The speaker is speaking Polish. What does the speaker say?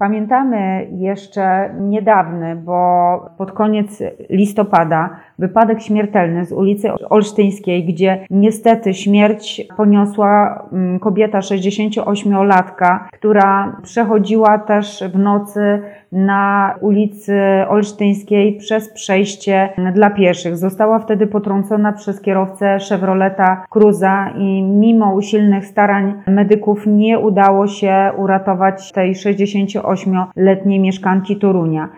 Pamiętamy jeszcze niedawny, bo pod koniec listopada, wypadek śmiertelny z ulicy Olsztyńskiej, gdzie niestety śmierć poniosła kobieta 68-latka, która przechodziła też w nocy na ulicy Olsztyńskiej przez przejście dla pieszych. Została wtedy potrącona przez kierowcę Chevroleta Cruza i mimo usilnych starań medyków nie udało się uratować tej 68-letniej mieszkanki Torunia.